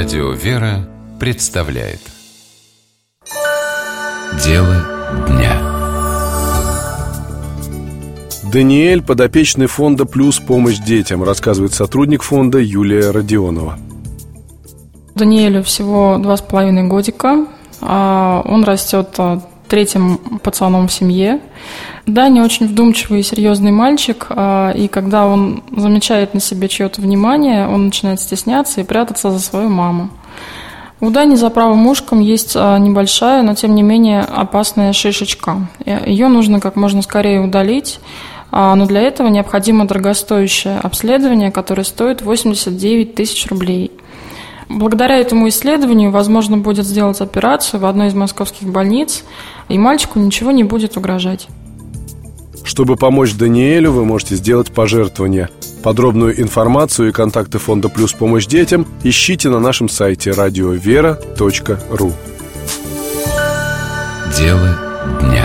Радио «Вера» представляет «Дело дня». Даниэль, подопечный фонда «Плюс. Помощь детям», рассказывает сотрудник фонда Юлия Родионова. Даниэлю всего 2,5 годика. Он растет третьим пацаном в семье. Даня очень вдумчивый и серьезный мальчик, и когда он замечает на себе чье-то внимание, он начинает стесняться и прятаться за свою маму. У Дани за правым ушком есть небольшая, но тем не менее опасная шишечка. Ее нужно как можно скорее удалить, но для этого необходимо дорогостоящее обследование, которое стоит 89 тысяч рублей. Благодаря этому исследованию возможно будет сделать операцию в одной из московских больниц, и мальчику ничего не будет угрожать. Чтобы помочь Даниэлю, вы можете сделать пожертвование. Подробную информацию и контакты фонда «Плюс. Помощь детям» ищите на нашем сайте radiovera.ru. Дело дня.